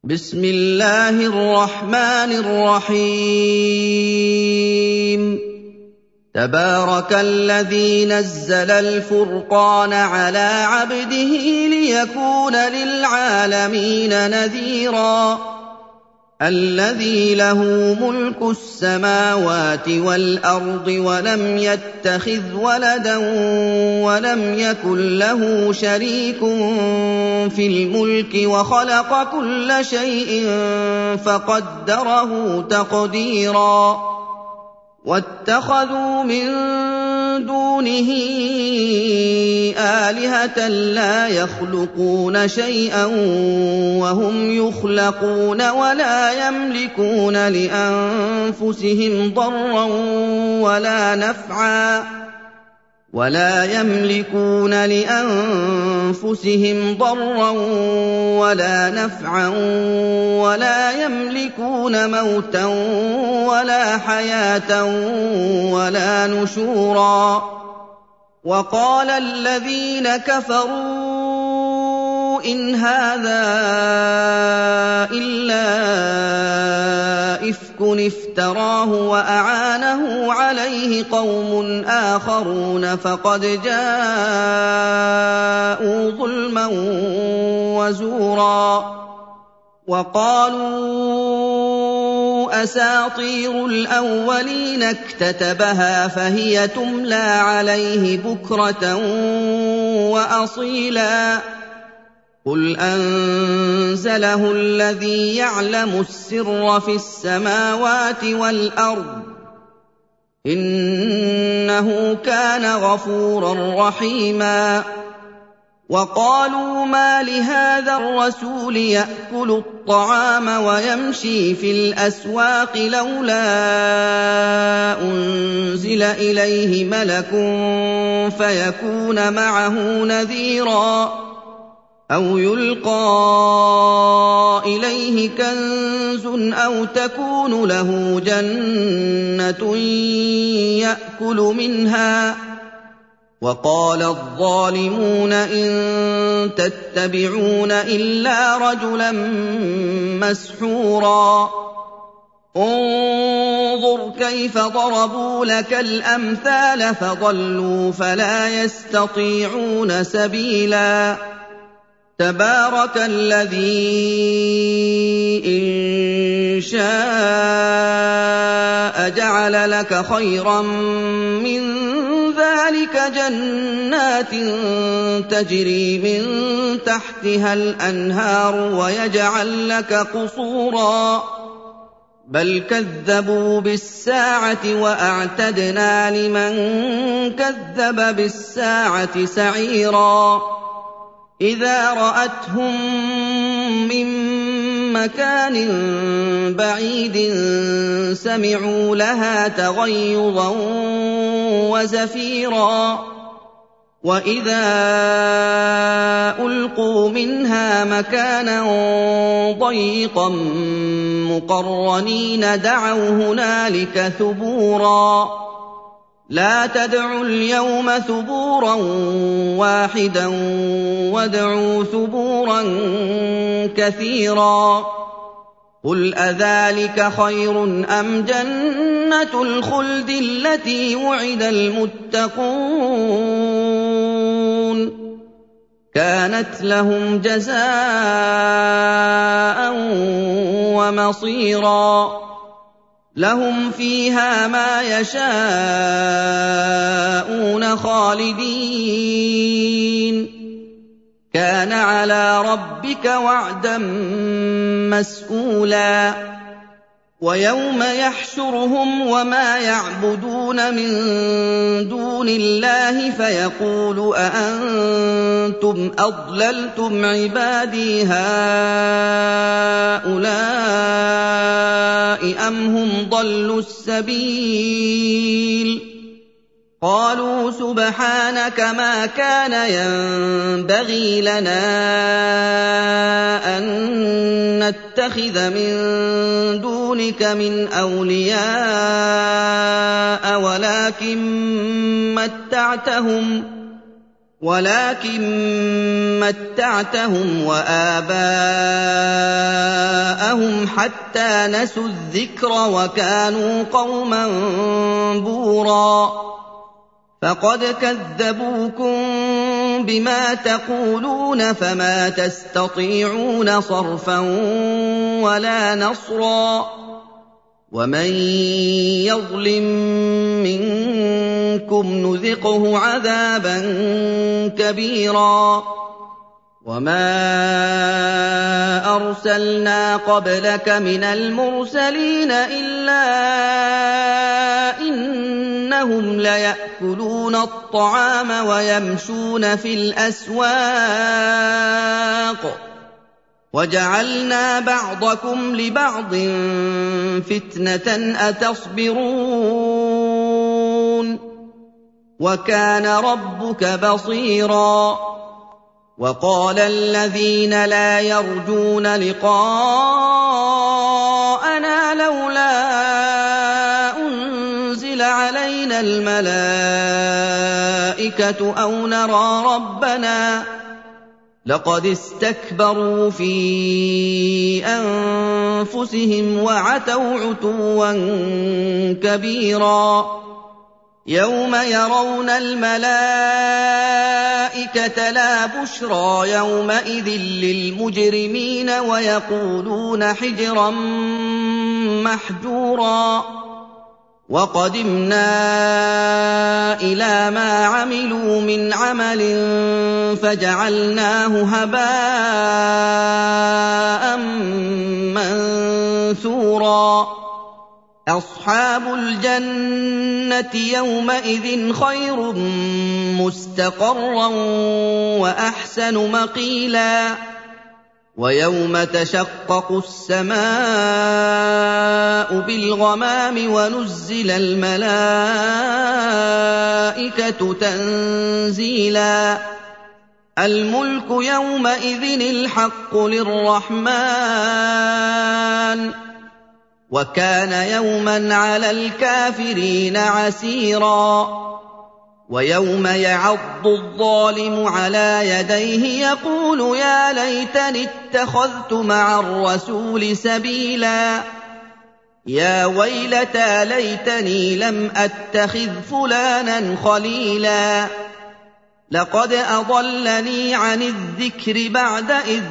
بسم الله الرحمن الرحيم تبارك الذي نزل الفرقان على عبده ليكون للعالمين نذيرا الذي له ملك السماوات والأرض ولم يتخذ ولدا ولم يكن له شريك في الملك وخلق كل شيء فقدره تقديرا واتخذوا من دونه آلهة لا يخلقون شيئا وهم يخلقون ولا يملكون لأنفسهم ضرا ولا نفعا ولا يملكون موتا ولا حياة ولا نشورا وقال الذين كفروا إن هذا إلا إفك افتراه وأعانه عليه قوم آخرون فقد جاءوا ظلما وزورا وقالوا أساطير الأولين اكتتبها فهي تملى عليه بكرة وأصيلا قل أنزله الذي يعلم السر في السماوات والأرض إنه كان غفورا رحيما وقالوا ما لهذا الرسول يأكل الطعام ويمشي في الأسواق لولا أنزل إليه ملك فيكون معه نذيرا أو يلقى إليه كنز أو تكون له جنة يأكل منها وقال الظالمون إن تتبعون إلا رجلا مسحورا انظر كيف ضربوا لك الأمثال فضلوا فلا يستطيعون سبيلا تبارك الذي إن شاء جعل لك خيرا من ذلك جنات تجري من تحتها الأنهار ويجعل لك قصورا بل كذبوا بالساعة وأعتدنا لمن كذب بالساعة سعيرا إذا رأتهم من مكان بعيد سمعوا لها تغيظا وزفيرا وإذا ألقوا منها مكانا ضيقا مقرنين دعوا هنالك ثبورا لا تدعوا اليوم ثبورا واحدا وادعوا ثبورا كثيرا قل أذلك خير أم جنة الخلد التي وعد المتقون كانت لهم جزاء ومصيرا لهم فيها ما يشاءون خالدين كان على ربك وعدا مسئولا ويوم يحشرهم وما يعبدون من دون الله فيقول أأنتم أضللتم عبادي هؤلاء أم هم ضلوا السبيل قالوا سبحانك ما كان ينبغي لنا أن نتخذ من دونك من أولياء ولكن متعتهم وآباءهم فأخذناهم حتى نسوا الذكر وكانوا قوما بورا فقد كذبوكم بما تقولون فما تستطيعون صرفا ولا نصرا ومن يظلم منكم نذقه عذابا كبيرا وما أرسلنا قبلك من المرسلين إلا إنهم ليأكلون الطعام ويمشون في الأسواق وجعلنا بعضكم لبعض فتنة أتصبرون وكان ربك بصيرا وقال الذين لا يرجون لقاءنا لولا أنزل علينا الملائكة أو نرى ربنا لقد استكبروا في أنفسهم وعتوا عتوا كبيرا يوم يرون الملائكة لا بشرى يومئذ للمجرمين ويقولون حجرا محجورا وقدمنا إلى ما عملوا من عمل فجعلناه هباء منثورا أصحاب الجنة يومئذ خير مستقرا وأحسن مقيلا ويوم تشقق السماء بالغمام ونزل الملائكة تنزيلا الملك يومئذ الحق للرحمن وكان يوما على الكافرين عسيرا ويوم يعض الظالم على يديه يقول يا ليتني اتخذت مع الرسول سبيلا يا ويلتى ليتني لم أتخذ فلانا خليلا لقد أضلني عن الذكر بعد إذ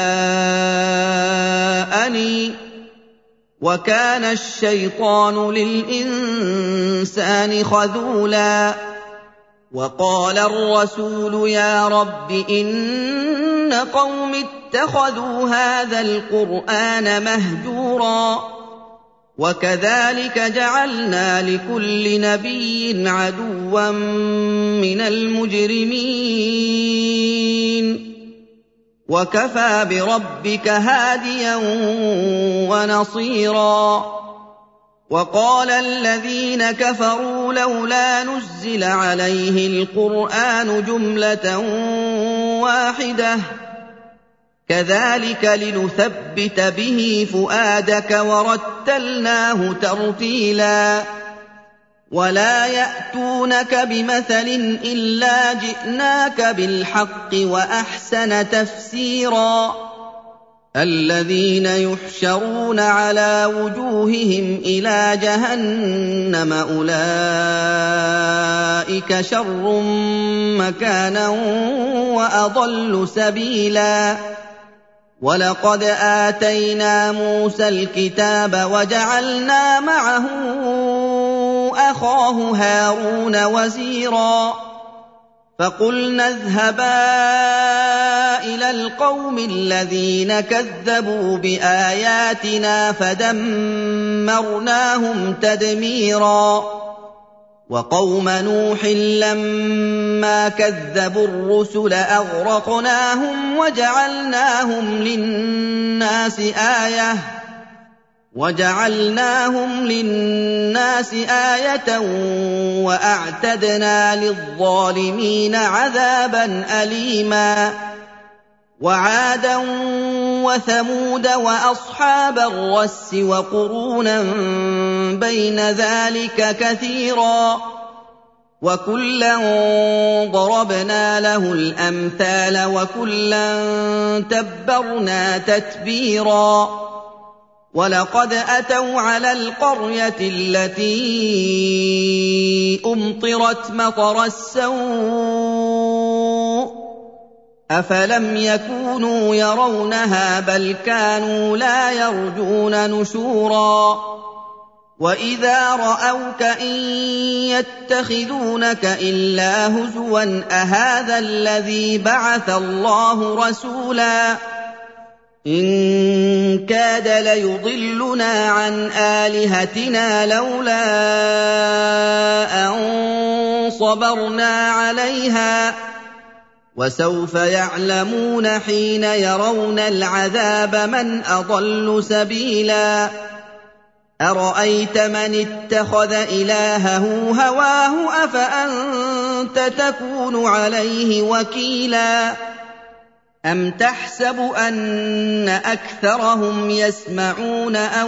جاءني وكان الشيطان للإنسان خذولا وقال الرسول يا رب إن قوم اتخذوا هذا القرآن مهجورا وكذلك جعلنا لكل نبي عدوا من المجرمين وكفى بربك هاديا ونصيرا وقال الذين كفروا لولا نزل عليه القرآن جملة واحدة كذلك لنثبت به فؤادك ورتلناه ترتيلا ولا يأتونك بمثل إلا جئناك بالحق وأحسن تفسيرا الذين يحشرون على وجوههم إلى جهنم أولئك شر مكانا وأضل سبيلا ولقد آتينا موسى الكتاب وجعلنا معه أخاه هارون وزيرا فقلنا اذهبا إلى القوم الذين كذبوا بآياتنا فدمرناهم تدميرا وقوم نوح لما كذبوا الرسل أغرقناهم وجعلناهم للناس آية وأعتدنا للظالمين عذابا أليما وعادا وثمود وأصحاب الرس وقرونا بين ذلك كثيرا وكلا ضربنا له الأمثال وكلا تبرنا تتبيرا وَلَقَدْ أَتَوْا عَلَى الْقَرْيَةِ الَّتِي أُمْطِرَتْ مَطَرَ السَّوْءِ ۚ أَفَلَمْ يَكُونُوا يَرَوْنَهَا بَلْ كَانُوا لَا يَرْجُونَ نُشُورًا وَإِذَا رَأَوْكَ إِن يَتَّخِذُونَكَ إِلَّا هُزُوًا أَهَٰذَا الَّذِي بَعَثَ اللَّهُ رَسُولًا إِن كَادَ لَيُضِلُّنَا عَنْ آلِهَتِنَا لَوْلَا أَن صَبَرْنَا عَلَيْهَا ۚ وَسَوْفَ يَعْلَمُونَ حِينَ يَرَوْنَ الْعَذَابَ مَنْ أَضَلُّ سَبِيلًا أَرَأَيْتَ مَنِ اتَّخَذَ إِلَٰهَهُ هَوَاهُ أَفَأَنتَ تَكُونُ عَلَيْهِ وَكِيلًا أَمْ تَحْسَبُ أَنَّ أَكْثَرَهُمْ يَسْمَعُونَ أَوْ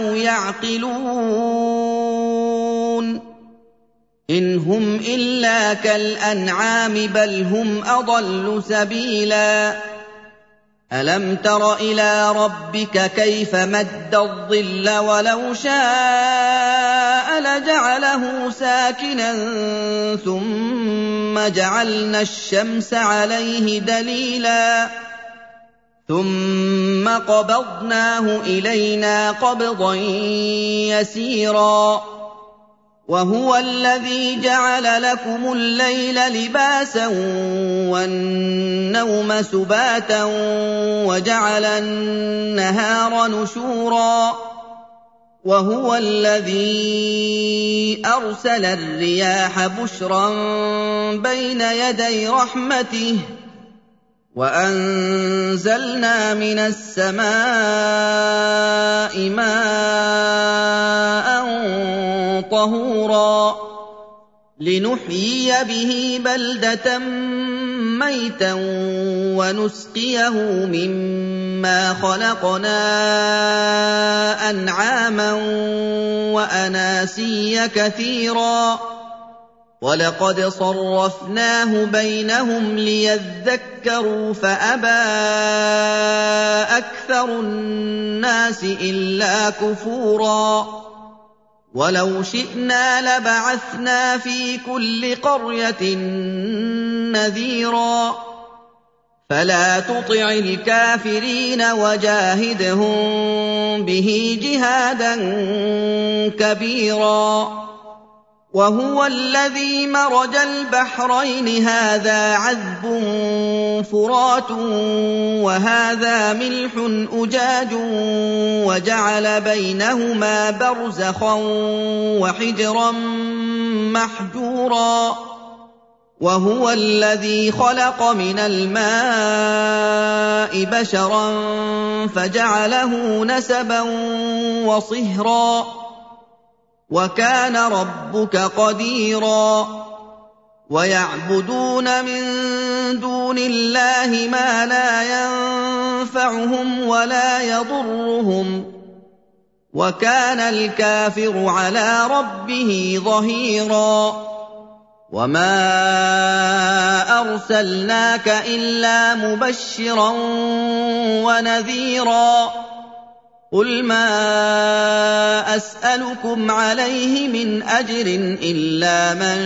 يَعْقِلُونَ إِنْ هُمْ إِلَّا كَالْأَنْعَامِ بَلْ هُمْ أَضَلُّ سَبِيلًا أَلَمْ تَرَ إِلَىٰ رَبِّكَ كَيْفَ مَدَّ الظِّلَّ وَلَوْ شَاءَ لَجَعَلَهُ سَاكِنًا ثُمَّ جَعَلْنَا الشَّمْسَ عَلَيْهِ دَلِيلًا ثُمَّ قَبَضْنَاهُ إِلَيْنَا قَبْضًا يَسِيرًا وَهُوَ الَّذِي جَعَلَ لَكُمُ اللَّيْلَ لِبَاسًا وَالنَّوْمَ سُبَاتًا وَجَعَلَ النَّهَارَ نُشُورًا وَهُوَ الَّذِي أَرْسَلَ الرِّيَاحَ بُشْرًا بَيْنَ يَدَيْ رَحْمَتِهِ وَأَنزَلْنَا مِنَ السَّمَاءِ مَاءً طَهُورًا لِّنُحْيِيَ بِهِ بَلْدَةً مَّيْتًا وَنُسْقِيَهُ مِمَّا خَلَقْنَا أَنْعَامًا وَأَنَاسِيَّ كَثِيرًا وَلَقَدْ صَرَّفْنَاهُ بَيْنَهُمْ لِيَذَّكَّرُوا فَأَبَىٰ أَكْثَرُ النَّاسِ إِلَّا كُفُورًا وَلَوْ شِئْنَا لَبَعَثْنَا فِي كُلِّ قَرْيَةٍ نَّذِيرًا فَلَا تُطِعِ الْكَافِرِينَ وَجَاهِدْهُم بِهِ جِهَادًا كَبِيرًا وَهُوَ الَّذِي مَرَجَ الْبَحْرَيْنِ هَٰذَا عَذْبٌ فُرَاتٌ وَهَٰذَا مِلْحٌ أُجَاجٌ وَجَعَلَ بَيْنَهُمَا بَرْزَخًا وَحِجْرًا مَّحْجُورًا وَهُوَ الَّذِي خَلَقَ مِنَ الْمَاءِ بَشَرًا فَجَعَلَهُ نَسَبًا وَصِهْرًا وَكَانَ رَبُّكَ قَدِيرًا وَيَعْبُدُونَ مِن دُونِ اللَّهِ مَا لَا يَنفَعُهُمْ وَلَا يَضُرُّهُمْ وَكَانَ الْكَافِرُ عَلَىٰ رَبِّهِ ظَهِيرًا وَمَا أَرْسَلْنَاكَ إِلَّا مُبَشِّرًا وَنَذِيرًا قُلْ مَا أَسْأَلُكُمْ عَلَيْهِ مِنْ أَجْرٍ إِلَّا مَن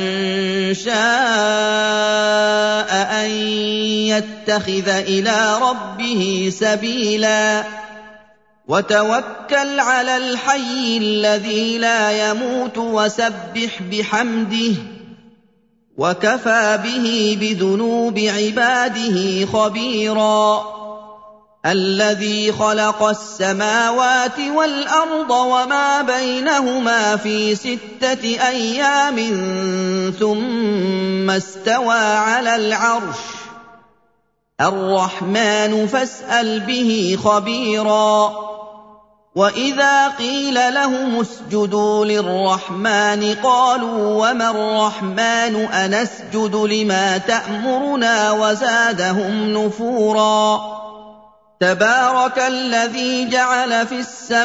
شَاءَ أَن يَتَّخِذَ إِلَىٰ رَبِّهِ سَبِيلًا وَتَوَكَّلْ عَلَى الْحَيِّ الَّذِي لَا يَمُوتُ وَسَبِّحْ بِحَمْدِهِ وَكَفَىٰ بِهِ بِذُنُوبِ عِبَادِهِ خَبِيرًا الَّذِي خَلَقَ السَّمَاوَاتِ وَالْأَرْضَ وَمَا بَيْنَهُمَا فِي 6 أَيَّامٍ ثُمَّ اسْتَوَىٰ عَلَى الْعَرْشِ الرَّحْمَٰنُ فَاسْأَلْ بِهِ خَبِيرًا وَإِذَا قِيلَ لَهُمُ اسْجُدُوا لِلرَّحْمَٰنِ قَالُوا وَمَا الرَّحْمَٰنُ أَنَسْجُدُ لِمَا تَأْمُرُنَا وَزَادَهُمْ نُفُورًا تَبَارَكَ الَّذِي جَعَلَ فِي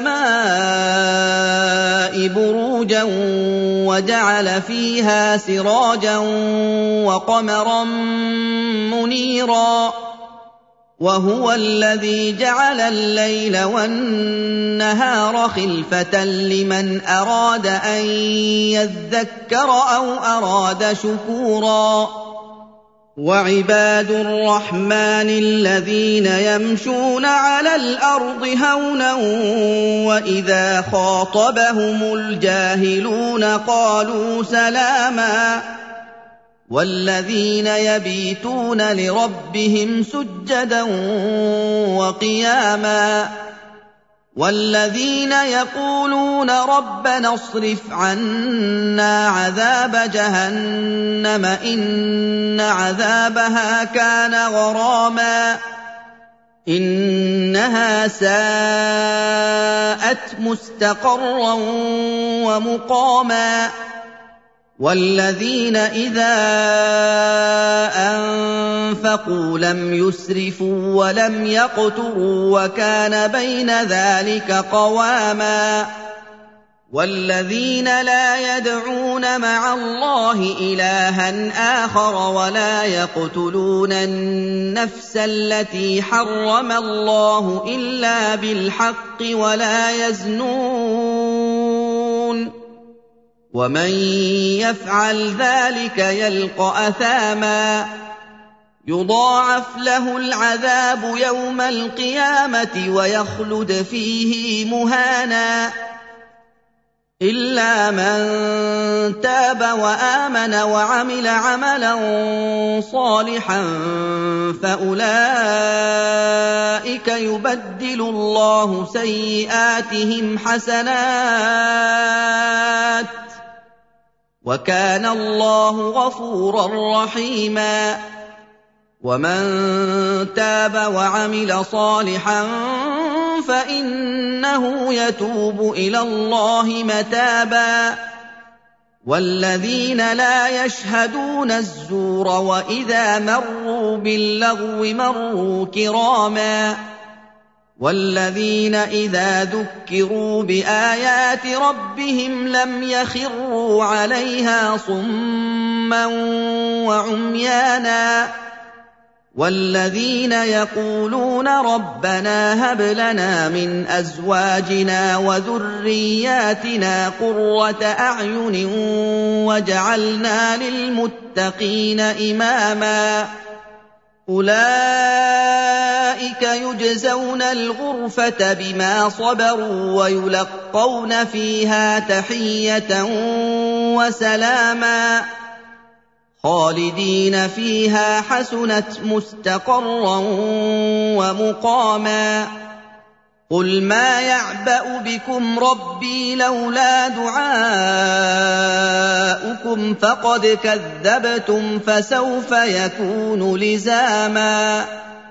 السَّمَاءِ بُرُوجًا وَجَعَلَ فِيهَا سِرَاجًا وَقَمَرًا مُّنِيرًا وَهُوَ الَّذِي جَعَلَ اللَّيْلَ وَالنَّهَارَ خِلْفَةً لِّمَنْ أَرَادَ أَن يَذَّكَّرَ أَوْ أَرَادَ شُكُورًا وَعِبَادُ الرَّحْمَٰنِ الَّذِينَ يَمْشُونَ عَلَى الْأَرْضِ هَوْنًا وَإِذَا خَاطَبَهُمُ الْجَاهِلُونَ قَالُوا سَلَامًا وَالَّذِينَ يَبِيتُونَ لِرَبِّهِمْ سُجَّدًا وَقِيَامًا وَالَّذِينَ يَقُولُونَ رَبَّنَا اصْرِفْ عَنَّا عَذَابَ جَهَنَّمَ إِنَّ عَذَابَهَا كَانَ غَرَامًا إِنَّهَا سَاءَتْ مُسْتَقَرًّا وَمُقَامًا وَالَّذِينَ إِذَا أَنفَقُوا لَمْ يُسْرِفُوا وَلَمْ يَقْتُرُوا وَكَانَ بَيْنَ ذَلِكَ قَوَامًا وَالَّذِينَ لَا يَدْعُونَ مَعَ اللَّهِ إِلَٰهًا آخَرَ وَلَا يَقْتُلُونَ النَّفْسَ الَّتِي حَرَّمَ اللَّهُ إِلَّا بِالْحَقِّ وَلَا يَزْنُونَ وَمَن يَفْعَلْ ذَلِكَ يَلْقَ أَثَامًا يُضَاعَفْ لَهُ الْعَذَابُ يَوْمَ الْقِيَامَةِ وَيَخْلُدْ فِيهِ مُهَانًا إِلَّا مَن تَابَ وَآمَنَ وَعَمِلَ عَمَلًا صَالِحًا فَأُولَٰئِكَ يُبَدِّلُ اللَّهُ سَيِّئَاتِهِمْ حَسَنَاتٍ وَكَانَ اللَّهُ غَفُورًا رَّحِيمًا وَمَن تَابَ وَعَمِلَ صَالِحًا فَإِنَّهُ يَتُوبُ إِلَى اللَّهِ مَتَابًا وَالَّذِينَ لَا يَشْهَدُونَ الزُّورَ وَإِذَا مَرُّوا بِاللَّغْوِ مَرُّوا كِرَامًا وَالَّذِينَ إِذَا ذُكِّرُوا بِآيَاتِ رَبِّهِمْ لَمْ يَخِرُّوا عَلَيْهَا صُمًّا وَعُمْيَانًا وَالَّذِينَ يَقُولُونَ رَبَّنَا هَبْ لَنَا مِنْ أَزْوَاجِنَا وَذُرِّيَّاتِنَا قُرَّةَ أَعْيُنٍ وَاجْعَلْنَا لِلْمُتَّقِينَ إِمَامًا أُولَٰئِكَ يُجْزَوْنَ الْغُرْفَةَ بِمَا صَبَرُوا وَيُلَقَّوْنَ فِيهَا تَحِيَّةً وَسَلَامًا خَالِدِينَ فِيهَا حَسُنَتْ مُسْتَقَرًّا وَمُقَامًا قُلْ مَا يَعْبَأُ بِكُمْ رَبِّي لَوْلَا دُعَاؤُكُمْ فَقَدْ كَذَّبْتُمْ فَسَوْفَ يَكُونُ لِزَامًا